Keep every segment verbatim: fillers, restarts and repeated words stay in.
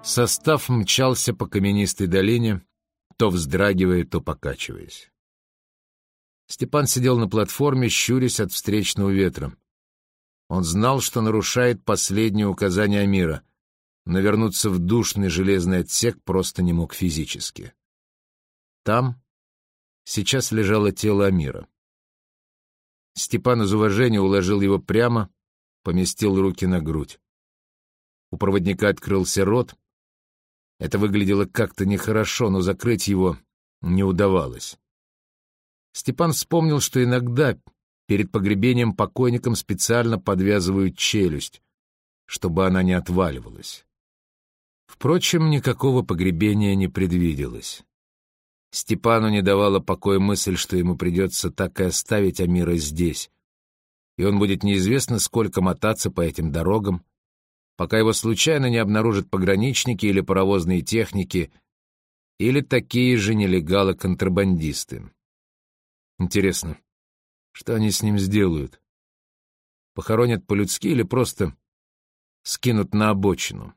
Состав мчался по каменистой долине, то вздрагивая, то покачиваясь. Степан сидел на платформе, щурясь от встречного ветра. Он знал, что нарушает последнее указание Амира, но вернуться в душный железный отсек просто не мог физически. Там сейчас лежало тело Амира. Степан из уважения уложил его прямо, поместил руки на грудь. У проводника открылся рот. Это выглядело как-то нехорошо, но закрыть его не удавалось. Степан вспомнил, что иногда перед погребением покойникам специально подвязывают челюсть, чтобы она не отваливалась. Впрочем, никакого погребения не предвиделось. Степану не давала покоя мысль, что ему придется так и оставить Амира здесь, и он будет неизвестно сколько мотаться по этим дорогам, пока его случайно не обнаружат пограничники или паровозные техники, или такие же нелегалы-контрабандисты. Интересно, что они с ним сделают? Похоронят по-людски или просто скинут на обочину?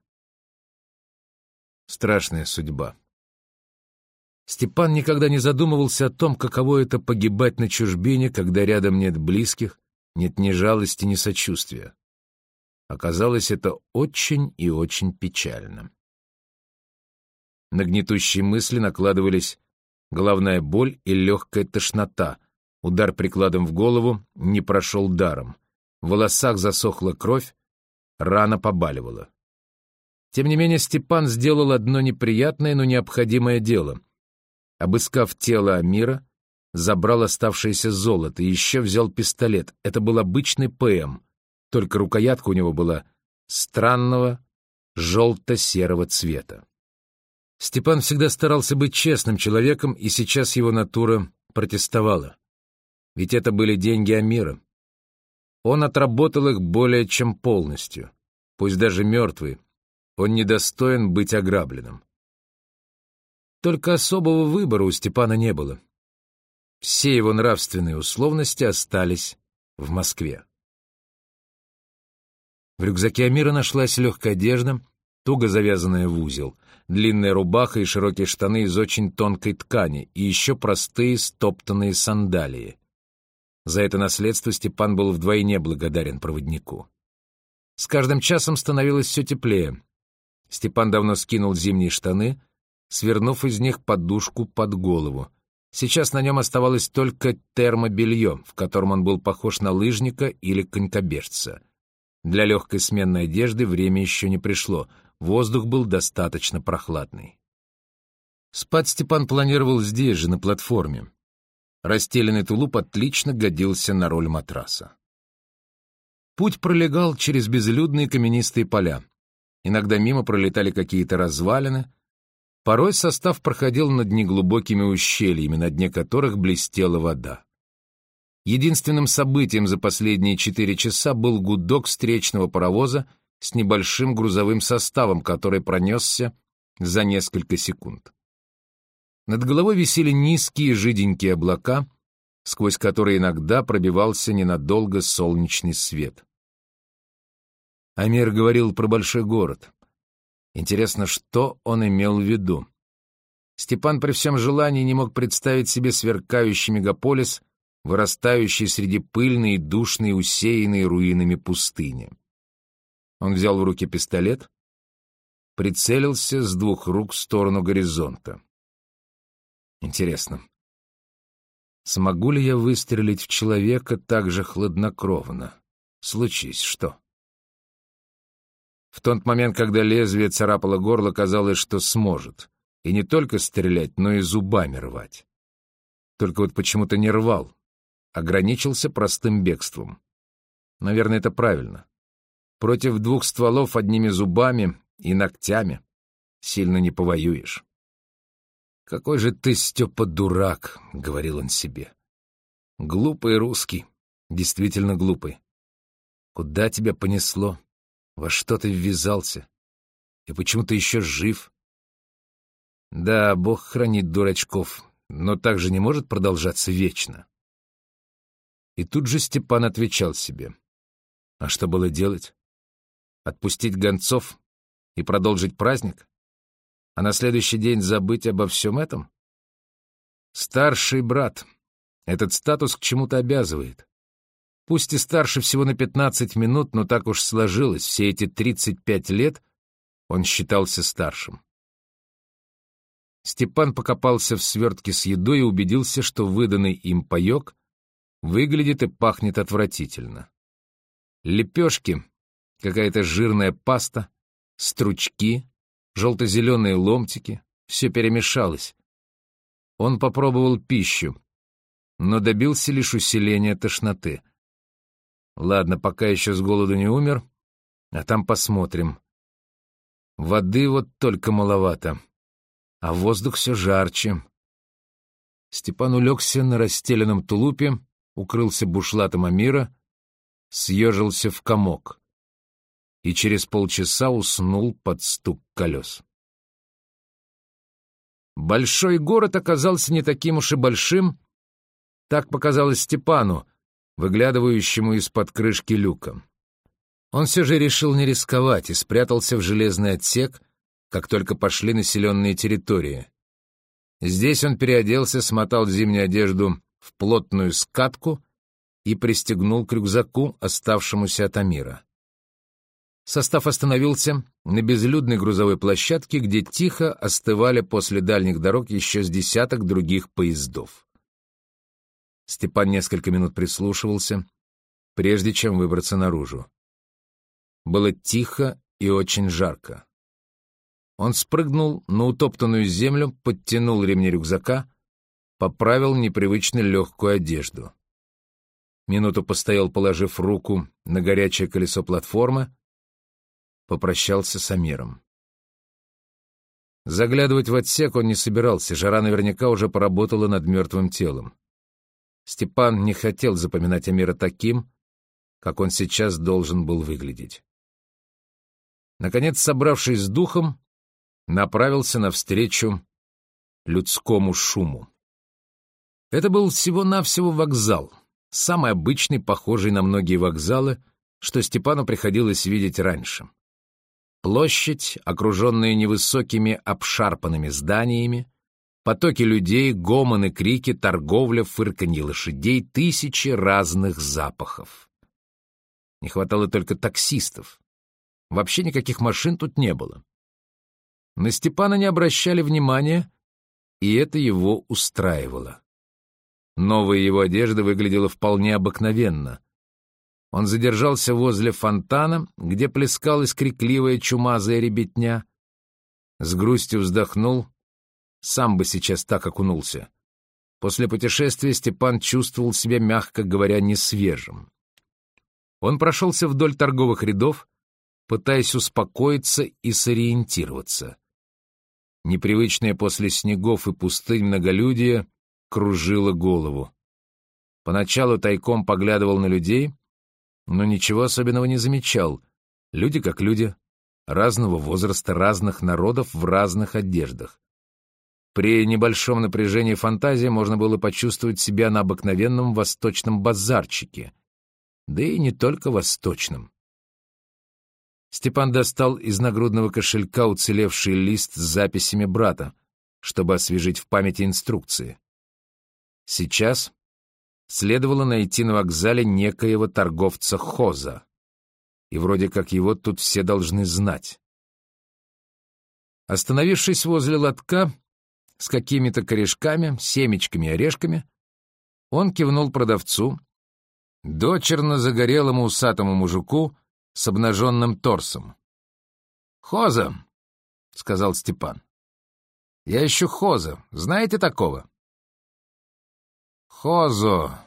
Страшная судьба. Степан никогда не задумывался о том, каково это погибать на чужбине, когда рядом нет близких, нет ни жалости, ни сочувствия. Оказалось, это очень и очень печально. На гнетущие мысли накладывались головная боль и легкая тошнота. Удар прикладом в голову не прошел даром. В волосах засохла кровь, рана побаливала. Тем не менее, Степан сделал одно неприятное, но необходимое дело. Обыскав тело Амира, забрал оставшееся золото и еще взял пистолет. Это был обычный ПМ, только рукоятка у него была странного желто-серого цвета. Степан всегда старался быть честным человеком, и сейчас его натура протестовала. Ведь это были деньги Амира. Он отработал их более чем полностью. Пусть даже мертвый, он недостоин быть ограбленным. Только особого выбора у Степана не было. Все его нравственные условности остались в Москве. В рюкзаке Амира нашлась легкая одежда, туго завязанная в узел, длинная рубаха и широкие штаны из очень тонкой ткани, и еще простые стоптанные сандалии. За это наследство Степан был вдвойне благодарен проводнику. С каждым часом становилось все теплее. Степан давно скинул зимние штаны, свернув из них подушку под голову. Сейчас на нем оставалось только термобелье, в котором он был похож на лыжника или конькобежца. Для легкой сменной одежды время еще не пришло, воздух был достаточно прохладный. Спать Степан планировал здесь же, на платформе. Расстеленный тулуп отлично годился на роль матраса. Путь пролегал через безлюдные каменистые поля. Иногда мимо пролетали какие-то развалины. Порой состав проходил над неглубокими ущельями, на дне которых блестела вода. Единственным событием за последние четыре часа был гудок встречного паровоза с небольшим грузовым составом, который пронесся за несколько секунд. Над головой висели низкие жиденькие облака, сквозь которые иногда пробивался ненадолго солнечный свет. Амир говорил про большой город. Интересно, что он имел в виду? Степан при всем желании не мог представить себе сверкающий мегаполис, вырастающий среди пыльной, душной, усеянной руинами пустыни. Он взял в руки пистолет, прицелился с двух рук в сторону горизонта. Интересно, смогу ли я выстрелить в человека так же хладнокровно? Случись что? В тот момент, когда лезвие царапало горло, казалось, что сможет. И не только стрелять, но и зубами рвать. Только вот почему-то не рвал, ограничился простым бегством. Наверное, это правильно. Против двух стволов одними зубами и ногтями сильно не повоюешь. «Какой же ты, Степа, дурак», — говорил он себе. «Глупый русский, действительно глупый. Куда тебя понесло? Во что ты ввязался? И почему ты еще жив? Да, Бог хранит дурачков, но так же не может продолжаться вечно». И тут же Степан отвечал себе. А что было делать? Отпустить гонцов и продолжить праздник? а на следующий день забыть обо всем этом? Старший брат. Этот статус к чему-то обязывает. Пусть и старше всего на пятнадцать минут, но так уж сложилось, все эти тридцать пять лет он считался старшим. Степан покопался в свертке с едой и убедился, что выданный им паёк выглядит и пахнет отвратительно. Лепешки, какая-то жирная паста, стручки, желто-зеленые ломтики — все перемешалось. Он попробовал пищу, но добился лишь усиления тошноты. Ладно, пока еще с голоду не умер, а там посмотрим. Воды вот только маловато, а воздух все жарче. Степан улегся на расстеленном тулупе, укрылся бушлатом Амира, съежился в комок и через полчаса уснул под стук колес. Большой город оказался не таким уж и большим, так показалось Степану, выглядывающему из-под крышки люка. Он все же решил не рисковать и спрятался в железный отсек, как только пошли населенные территории. Здесь он переоделся, смотал зимнюю одежду в плотную скатку и пристегнул к рюкзаку, оставшемуся от Амира. Состав остановился на безлюдной грузовой площадке, где тихо остывали после дальних дорог еще с десяток других поездов. Степан несколько минут прислушивался, прежде чем выбраться наружу. Было тихо и очень жарко. Он спрыгнул на утоптанную землю, подтянул ремни рюкзака, поправил непривычно легкую одежду. Минуту постоял, положив руку на горячее колесо платформы, попрощался с Амиром. Заглядывать в отсек он не собирался, жара наверняка уже поработала над мертвым телом. Степан не хотел запоминать Амира таким, как он сейчас должен был выглядеть. Наконец, собравшись с духом, направился навстречу людскому шуму. Это был всего-навсего вокзал, самый обычный, похожий на многие вокзалы, что Степану приходилось видеть раньше. Площадь, окруженная невысокими обшарпанными зданиями, потоки людей, гомоны, крики, торговля, фырканье лошадей, тысячи разных запахов. Не хватало только таксистов. Вообще никаких машин тут не было. На Степана не обращали внимания, и это его устраивало. Новая его одежда выглядела вполне обыкновенно. Он задержался возле фонтана, где плескалась крикливая чумазая ребятня. С грустью вздохнул. Сам бы сейчас так окунулся. После путешествия Степан чувствовал себя, мягко говоря, несвежим. Он прошелся вдоль торговых рядов, пытаясь успокоиться и сориентироваться. Непривычное после снегов и пустынь многолюдие кружило голову. Поначалу тайком поглядывал на людей, но ничего особенного не замечал. Люди как люди, разного возраста, разных народов, в разных одеждах. При небольшом напряжении фантазии можно было почувствовать себя на обыкновенном восточном базарчике, да и не только восточном. Степан достал из нагрудного кошелька уцелевший лист с записями брата, чтобы освежить в памяти инструкции. Сейчас следовало найти на вокзале некоего торговца Хоза, и вроде как его тут все должны знать. Остановившись возле лотка с какими-то корешками, семечками и орешками, он кивнул продавцу, дочерно загорелому усатому мужику с обнаженным торсом. «Хоза», — сказал Степан. «Я ищу Хоза. Знаете такого?» «Хозо!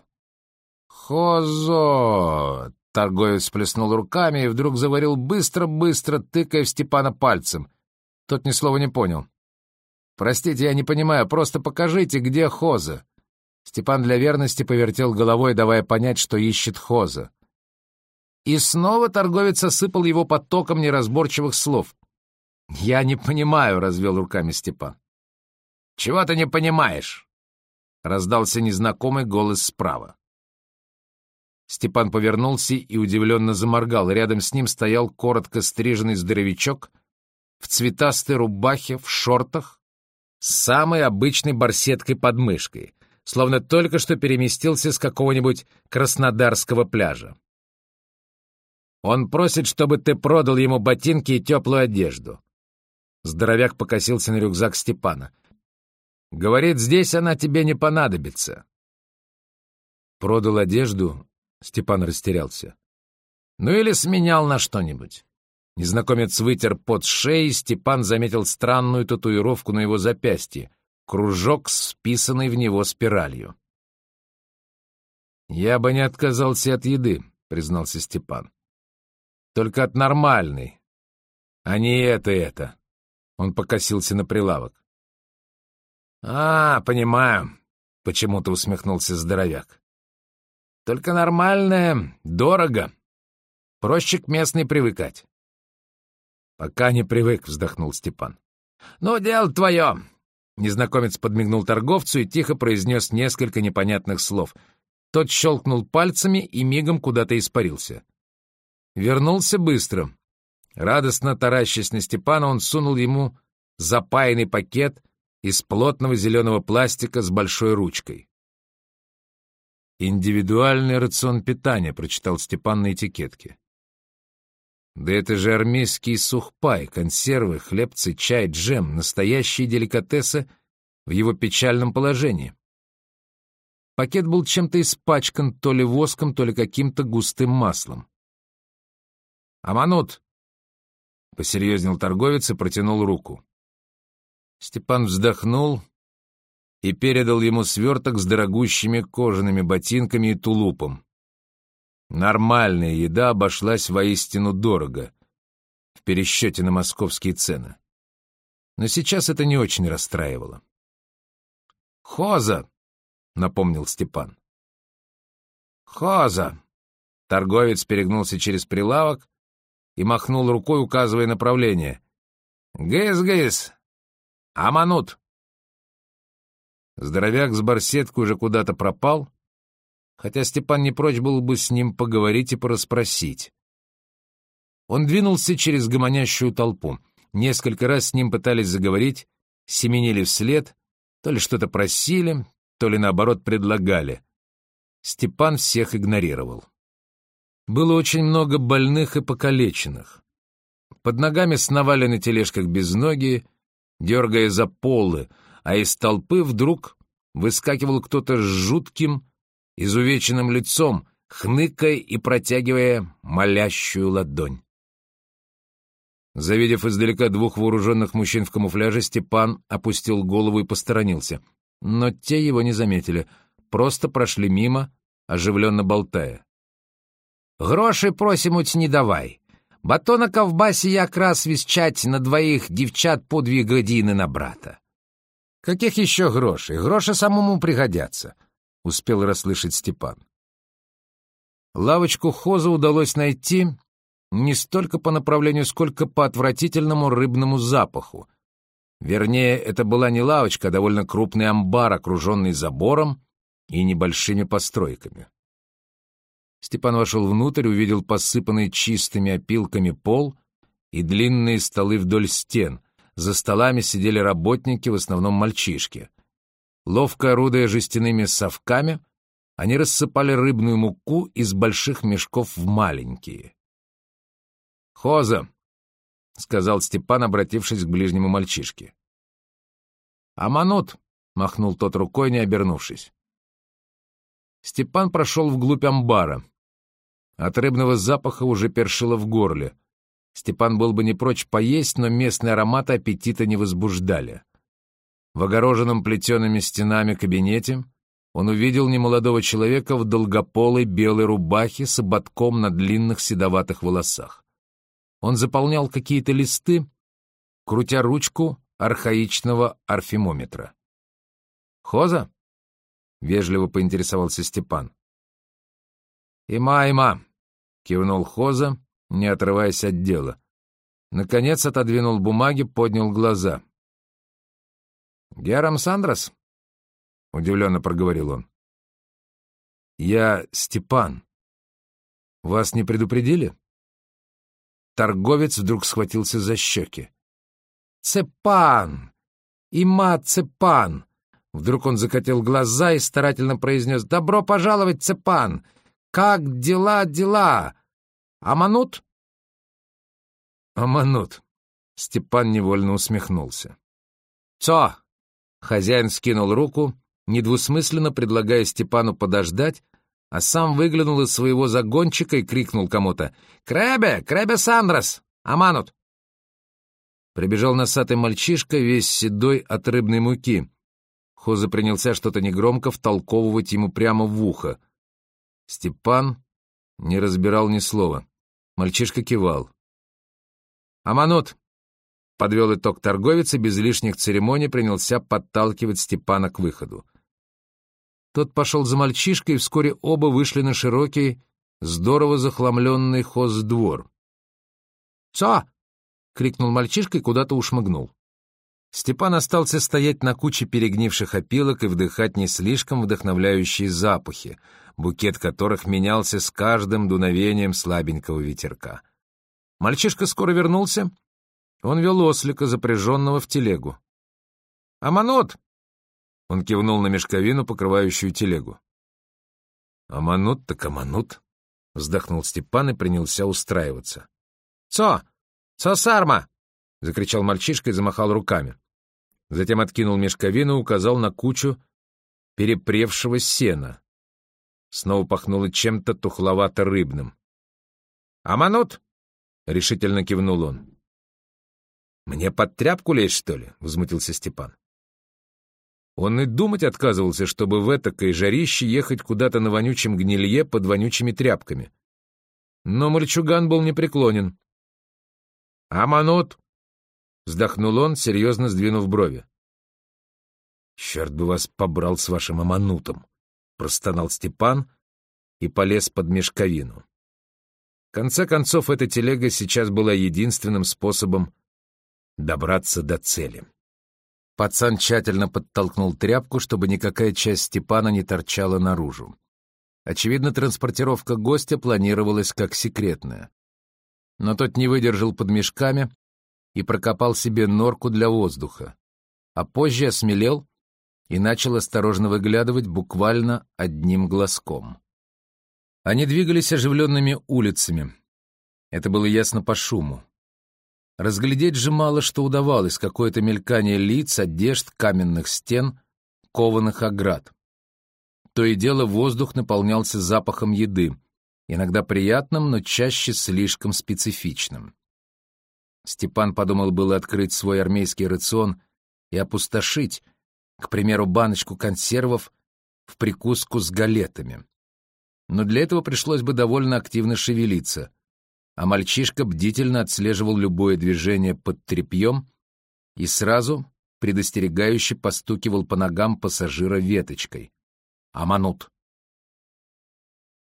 Хозо!» Торговец сплеснул руками и вдруг заварил быстро-быстро, тыкая в Степана пальцем. Тот ни слова не понял. «Простите, я не понимаю, просто покажите, где Хоза». Степан для верности повертел головой, давая понять, что ищет Хоза. И снова торговец осыпал его потоком неразборчивых слов. «Я не понимаю», — развел руками Степан. «Чего ты не понимаешь?» — раздался незнакомый голос справа. Степан повернулся и удивленно заморгал. Рядом с ним стоял коротко стриженный здоровячок в цветастой рубахе, в шортах, с самой обычной барсеткой под мышкой, словно только что переместился с какого-нибудь краснодарского пляжа. Он просит, чтобы ты продал ему ботинки и теплую одежду. Здоровяк покосился на рюкзак Степана. Говорит, здесь она тебе не понадобится. Продал одежду? Степан растерялся. Ну или сменял на что-нибудь. Незнакомец вытер пот с шеи, Степан заметил странную татуировку на его запястье, кружок с вписанной в него спиралью. «Я бы не отказался от еды», — признался Степан. «Только от нормальной, а не это это». Он покосился на прилавок. «А, понимаю», — почему-то усмехнулся здоровяк. «Только нормальное дорого. Проще к местной привыкать». «Пока не привык», — вздохнул Степан. «Ну, дело твое!» Незнакомец подмигнул торговцу и тихо произнес несколько непонятных слов. Тот щелкнул пальцами и мигом куда-то испарился. Вернулся быстро. Радостно таращась на Степана, он сунул ему запаянный пакет из плотного зеленого пластика с большой ручкой. «Индивидуальный рацион питания», — прочитал Степан на этикетке. Да это же армейский сухпай, консервы, хлебцы, чай, джем, настоящие деликатесы в его печальном положении. Пакет был чем-то испачкан, то ли воском, то ли каким-то густым маслом. «Аманут!» — посерьезнел торговец и протянул руку. Степан вздохнул и передал ему сверток с дорогущими кожаными ботинками и тулупом. Нормальная еда обошлась воистину дорого, в пересчете на московские цены. Но сейчас это не очень расстраивало. «Хоза!» — напомнил Степан. «Хоза!» — торговец перегнулся через прилавок и махнул рукой, указывая направление. «Гыс-гыс! Аманут!» Здоровяк с барсеткой уже куда-то пропал, хотя Степан не прочь был бы с ним поговорить и порасспросить. Он двинулся через гомонящую толпу. Несколько раз с ним пытались заговорить, семенили вслед, то ли что-то просили, то ли, наоборот, предлагали. Степан всех игнорировал. Было очень много больных и покалеченных. Под ногами сновали на тележках безногие, дергая за полы, а из толпы вдруг выскакивал кто-то с жутким, изувеченным лицом, хныкая и протягивая молящую ладонь. Завидев издалека двух вооруженных мужчин в камуфляже, Степан опустил голову и посторонился. Но те его не заметили, просто прошли мимо, оживленно болтая. «Гроши просимуть не давай. Батона ковбасе якраз висчать на двоих девчат по две годины на брата». «Каких еще грошей? Гроши самому пригодятся», — успел расслышать Степан. Лавочку Хоза удалось найти не столько по направлению, сколько по отвратительному рыбному запаху. Вернее, это была не лавочка, а довольно крупный амбар, окруженный забором и небольшими постройками. Степан вошел внутрь, увидел посыпанный чистыми опилками пол и длинные столы вдоль стен. За столами сидели работники, в основном мальчишки. Ловко орудуя жестяными совками, они рассыпали рыбную муку из больших мешков в маленькие. «Хоза», — сказал Степан, обратившись к ближнему мальчишке. «Аманут», — махнул тот рукой, не обернувшись. Степан прошел вглубь амбара. От рыбного запаха уже першило в горле. Степан был бы не прочь поесть, но местные ароматы аппетита не возбуждали. В огороженном плетеными стенами кабинете он увидел немолодого человека в долгополой белой рубахе с ободком на длинных седоватых волосах. Он заполнял какие-то листы, крутя ручку архаичного орфимометра. «Хоза?» — вежливо поинтересовался Степан. «Има, има!» — кивнул Хоза, не отрываясь от дела. Наконец отодвинул бумаги, поднял глаза. «Герам Сандрас?» — удивленно проговорил он. «Я Степан. Вас не предупредили?» Торговец вдруг схватился за щеки. Цепан! Има Цепан!» Вдруг он закатил глаза и старательно произнес: «Добро пожаловать, Цепан! Как дела, дела? Аманут?» «Аманут!» — Степан невольно усмехнулся. «Цо!» — хозяин скинул руку, недвусмысленно предлагая Степану подождать, а сам выглянул из своего загончика и крикнул кому-то: «Кребе! Кребе Сандрас! Аманут!» Прибежал носатый мальчишка, весь седой от рыбной муки. Хоза принялся что-то негромко втолковывать ему прямо в ухо. Степан не разбирал ни слова. Мальчишка кивал. «Аманут!» — подвел итог торговец и без лишних церемоний принялся подталкивать Степана к выходу. Тот пошел за мальчишкой, и вскоре оба вышли на широкий, здорово захламленный хоздвор. «Цо!» — крикнул мальчишка и куда-то ушмыгнул. Степан остался стоять на куче перегнивших опилок и вдыхать не слишком вдохновляющие запахи, букет которых менялся с каждым дуновением слабенького ветерка. Мальчишка скоро вернулся. Он вел ослика, запряженного в телегу. «Аманут!» — он кивнул на мешковину, покрывающую телегу. «Аманут так аманут!» — вздохнул Степан и принялся устраиваться. «Цо! Цо сарма!» — закричал мальчишка и замахал руками. Затем откинул мешковину и указал на кучу перепревшего сена. Снова пахнуло чем-то тухловато-рыбным. «Аманут!» — решительно кивнул он. «Мне под тряпку лезть, что ли?» — возмутился Степан. Он и думать отказывался, чтобы в этакой жарище ехать куда-то на вонючем гнилье под вонючими тряпками. Но мальчуган был непреклонен. «Аманут!» — вздохнул он, серьезно сдвинув брови. «Черт бы вас побрал с вашим аманутом!» — простонал Степан и полез под мешковину. В конце концов, эта телега сейчас была единственным способом добраться до цели. Пацан тщательно подтолкнул тряпку, чтобы никакая часть Степана не торчала наружу. Очевидно, транспортировка гостя планировалась как секретная. Но тот не выдержал под мешками и прокопал себе норку для воздуха, а позже осмелел и начал осторожно выглядывать буквально одним глазком. Они двигались оживленными улицами. Это было ясно по шуму. Разглядеть же мало что удавалось, какое-то мелькание лиц, одежд, каменных стен, кованых оград. То и дело воздух наполнялся запахом еды, иногда приятным, но чаще слишком специфичным. Степан подумал было открыть свой армейский рацион и опустошить, к примеру, баночку консервов в прикуску с галетами. Но для этого пришлось бы довольно активно шевелиться, а мальчишка бдительно отслеживал любое движение под тряпьем и сразу предостерегающе постукивал по ногам пассажира веточкой. «Аманут!»